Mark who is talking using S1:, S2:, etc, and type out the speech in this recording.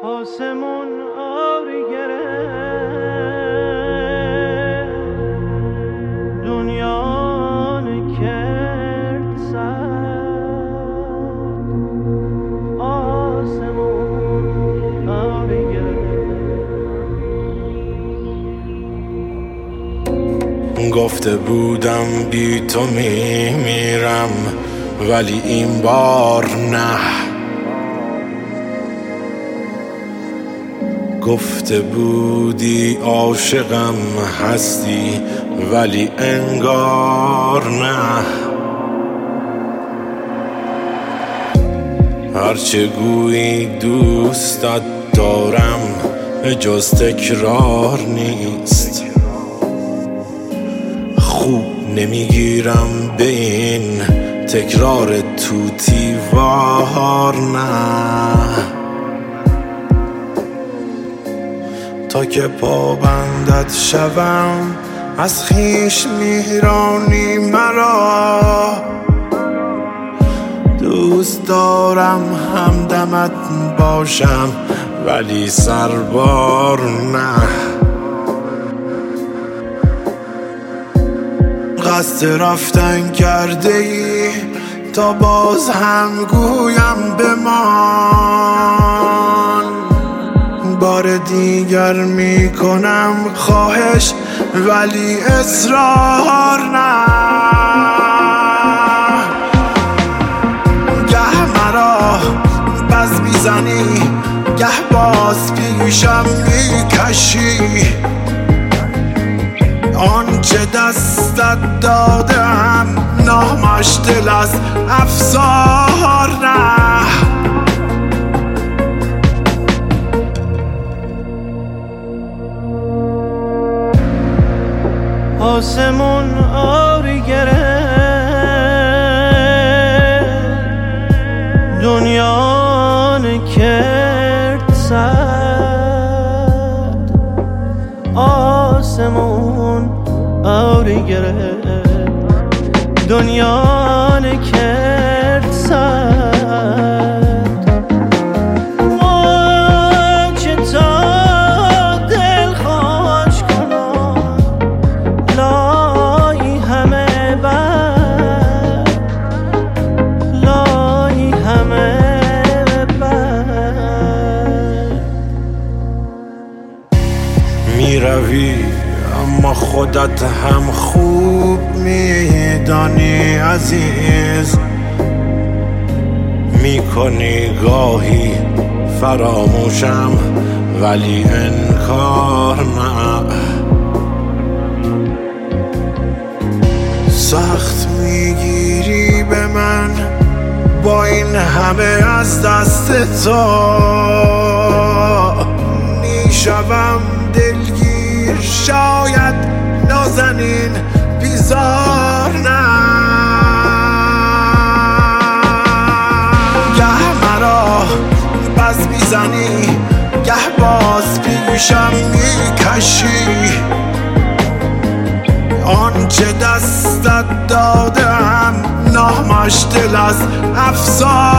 S1: آسمون آری گرفت، دنیا کرد سر. آسمون آری گرفت.
S2: گفته بودم بی تو میمیرم، ولی این بار نه. گفته بودی عاشقم هستی، ولی انگار نه. هرچه گویی دوستت دارم جز تکرار نیست. خوب نمیگیرم به این تکرار توتی وار نه. تا که پابندت شوم از خویش میرانی مرا. دوست دارم همدمت باشم ولی سربار نه. قصد رفتن کرده ای تا باز هم گویم بمان. بار دیگر میکنم خواهش ولی اصرار نه. گه مرا بز میزنی گه باز پیشم میکشی. آنچه دستت دادم نامش دل از افسار نه.
S1: آسمون آری گرفت، دنیا کرد سرد. آسمون آری گرفت، دنیا کرد سرد.
S2: میروی اما خودت هم خوب میدانی عزیز. میکنی گاهی فراموشم ولی انکار نه. سخت میگیری به من با این همه از دست تو. میشوم دلگیر شاید نازنین بیزار نه. گه مرا بز میزنی گه باز پیشم میکشی. آنچه دستت دادم نامش دل از افسار